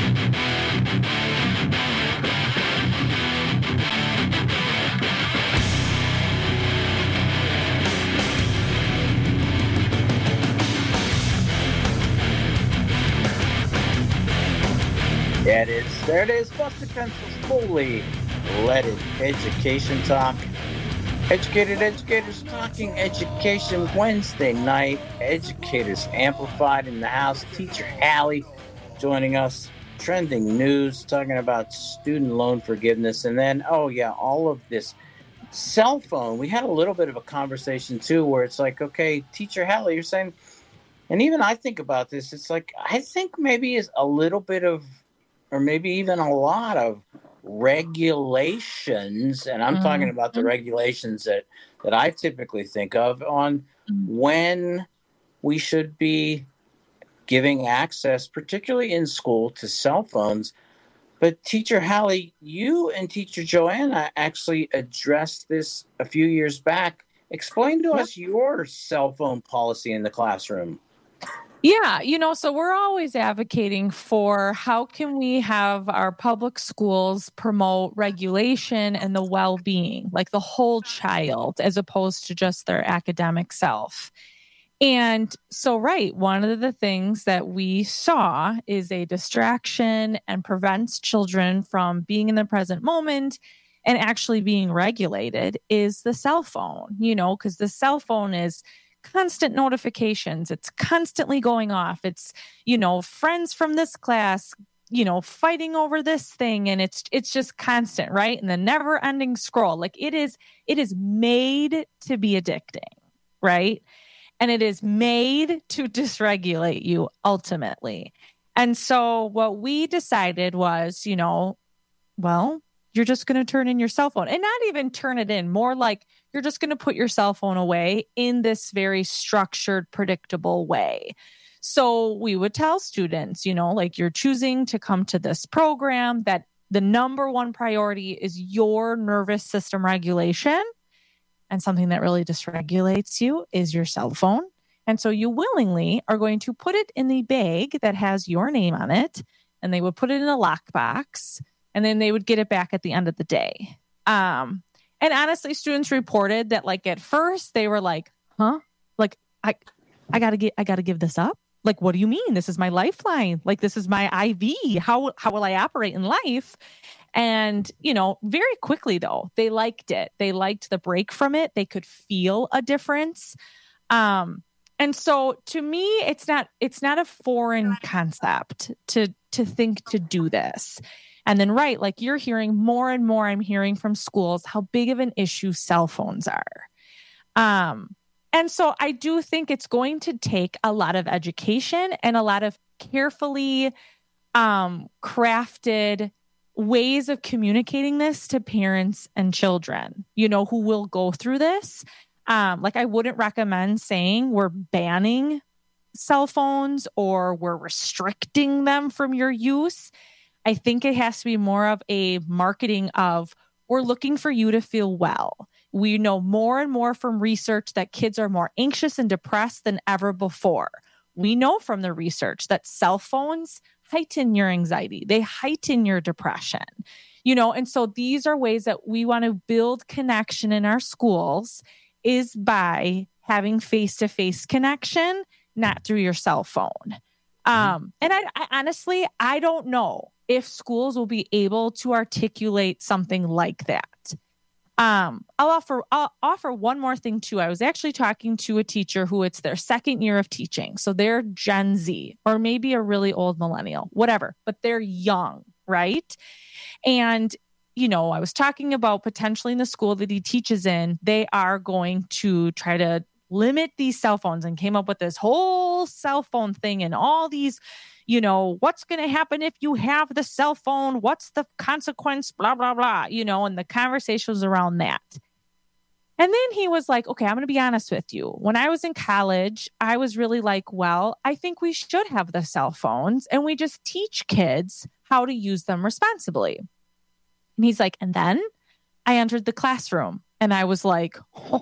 S2: There it is. Busted Pencils fully leaded education talk. Educators talking education Wednesday night. Educators Amplified in the house. Teacher Hallie joining us. Trending news talking about student loan forgiveness. And then, all of this cell phone. We had a little bit of a conversation too where it's like, okay, Teacher Hallie, you're saying, and even I think about this, it's like, I think maybe is a little bit of, or maybe even a lot of regulations, and I'm talking about the regulations that I typically think of on when we should be giving access, particularly in school, to cell phones. But Teacher Hallie, you and Teacher Joanna actually addressed this a few years back. Explain to us your cell phone policy in the classroom.
S26: Yeah, so we're always advocating for how can we have our public schools promote regulation and the well-being, like the whole child, as opposed to just their academic self. And so, one of the things that we saw is a distraction and prevents children from being in the present moment and actually being regulated is the cell phone, because the cell phone is constant notifications. It's constantly going off. It's, friends from this class, fighting over this thing. And it's just constant, right? And the never ending scroll. Like it is made to be addicting, right? And it is made to dysregulate you ultimately. And so what we decided was, you're just going to turn in your cell phone and not even turn it in, more like you're just going to put your cell phone away in this very structured, predictable way. So we would tell students, you're choosing to come to this program, that the number one priority is your nervous system regulation. And something that really dysregulates you is your cell phone. And so you willingly are going to put it in the bag that has your name on it. And they would put it in a lockbox. And then they would get it back at the end of the day. And honestly, students reported that, at first they were like, "Huh? Like, I gotta give this up. Like, what do you mean? This is my lifeline. Like, this is my IV. How will I operate in life?" And very quickly though, they liked it. They liked the break from it. They could feel a difference. And so to me, it's not a foreign concept to think to do this. And then, like you're hearing more and more, I'm hearing from schools how big of an issue cell phones are. And so I do think it's going to take a lot of education and a lot of carefully crafted ways of communicating this to parents and children, who will go through this. I wouldn't recommend saying we're banning cell phones or we're restricting them from your use. I think it has to be more of a marketing of, we're looking for you to feel well. We know more and more from research that kids are more anxious and depressed than ever before. We know from the research that cell phones heighten your anxiety. They heighten your depression, and so these are ways that we want to build connection in our schools is by having face-to-face connection, not through your cell phone. And I honestly, I don't know if schools will be able to articulate something like that. I'll offer one more thing too. I was actually talking to a teacher who it's their second year of teaching. So they're Gen Z or maybe a really old millennial, whatever, but they're young, right? And, I was talking about potentially in the school that he teaches in, they are going to try to limit these cell phones and came up with this whole cell phone thing and all these, what's going to happen if you have the cell phone? What's the consequence? Blah, blah, blah, and the conversation was around that. And then he was like, okay, I'm going to be honest with you. When I was in college, I was really like, well, I think we should have the cell phones and we just teach kids how to use them responsibly. And he's like, and then I entered the classroom and I was like,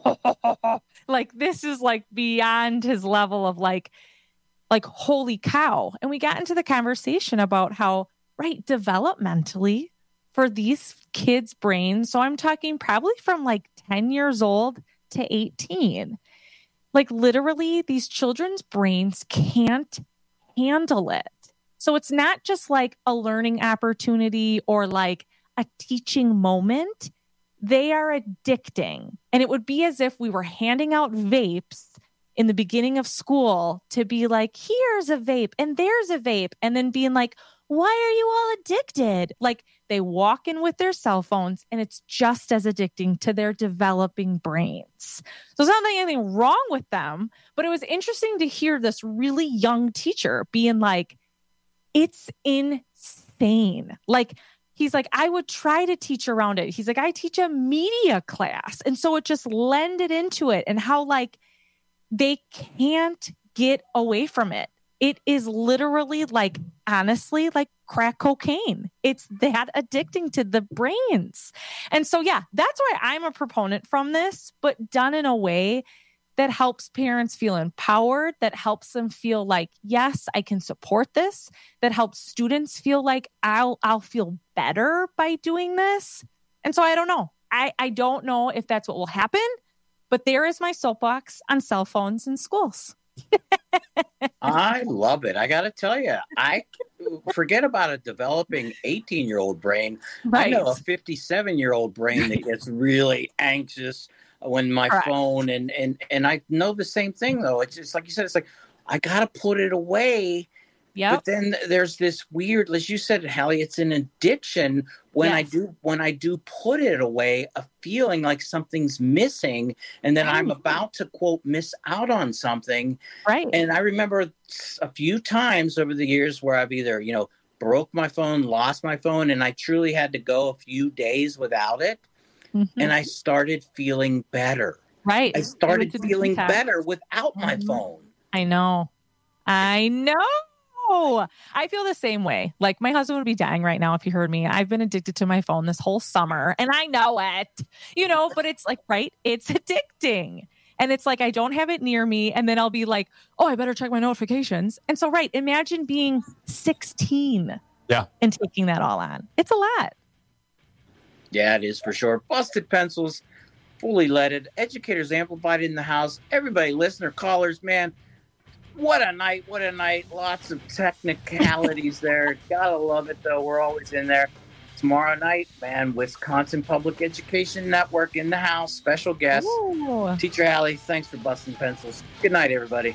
S26: like, this is like beyond his level of like, holy cow. And we got into the conversation about how, right, developmentally for these kids' brains. So I'm talking probably from like 10 years old to 18. Like literally these children's brains can't handle it. So it's not just like a learning opportunity or like a teaching moment. They are addicting. And it would be as if we were handing out vapes in the beginning of school to be like, here's a vape and there's a vape. And then being like, why are you all addicted? Like they walk in with their cell phones and it's just as addicting to their developing brains. So there's not anything wrong with them, but it was interesting to hear this really young teacher being like, it's insane. Like, he's like, I would try to teach around it. He's like, I teach a media class. And so it just lended into it and how like they can't get away from it. It is literally like, honestly, like crack cocaine. It's that addicting to the brains. And so, yeah, that's why I'm a proponent from this, but done in a way that helps parents feel empowered, that helps them feel like, yes, I can support this, that helps students feel like I'll feel better by doing this. And so I don't know. I don't know if that's what will happen, but there is my soapbox on cell phones in schools.
S2: I love it. I got to tell you, I forget about a developing 18-year-old brain. Right. I know a 57-year-old brain that gets really anxious when my phone and I know the same thing though. It's just like you said, it's like, I got to put it away. Yeah. But then there's this weird, as you said, Hallie, it's an addiction when I do put it away, a feeling like something's missing and then I'm about to quote, miss out on something. Right. And I remember a few times over the years where I've either, broke my phone, lost my phone, and I truly had to go a few days without it. Mm-hmm. And I started feeling better. Right. I started feeling better without my phone. I know. I feel the same way. Like my husband would be dying right now if he heard me. I've been addicted to my phone this whole summer and I know it, but it's like, right. It's addicting. And it's like, I don't have it near me. And then I'll be like, oh, I better check my notifications. And so, right. Imagine being 16 and taking that all on. It's a lot. Yeah, it is for sure. Busted Pencils, fully leaded, educators amplified in the house. Everybody, listener, callers, man, what a night, what a night. Lots of technicalities there. Gotta love it, though. We're always in there. Tomorrow night, man, Wisconsin Public Education Network in the house. Special guest, Teacher Hallie. Thanks for Busting Pencils. Good night, everybody.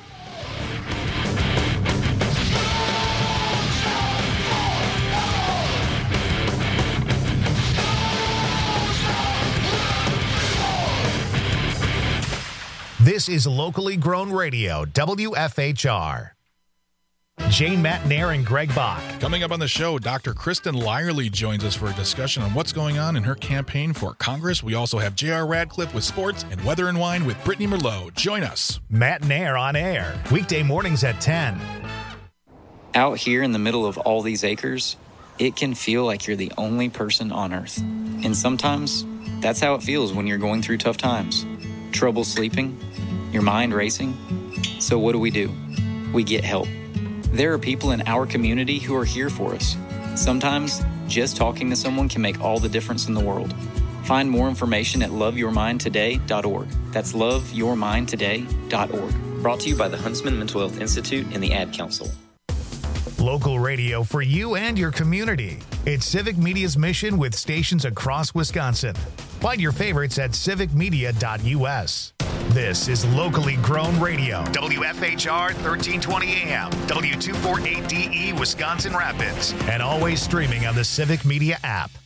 S1: This is locally grown radio, WFHR. Jane Matnair and Greg Bach.
S13: Coming up on the show, Dr. Kristen Lyerly joins us for a discussion on what's going on in her campaign for Congress. We also have J.R. Radcliffe with sports and Weather and Wine with Brittany Merlot. Join us.
S1: Matnair on air, weekday mornings at 10.
S7: Out here in the middle of all these acres, it can feel like you're the only person on Earth. And sometimes that's how it feels when you're going through tough times. Trouble sleeping, your mind racing. So what do? We get help. There are people in our community who are here for us. Sometimes, just talking to someone can make all the difference in the world. Find more information at loveyourmindtoday.org. That's loveyourmindtoday.org. Brought to you by the Huntsman Mental Health Institute and the Ad Council.
S1: Local radio for you and your community. It's Civic Media's mission with stations across Wisconsin. Find your favorites at civicmedia.us. This is locally grown radio. WFHR 1320 AM, W248DE Wisconsin Rapids, and always streaming on the Civic Media app.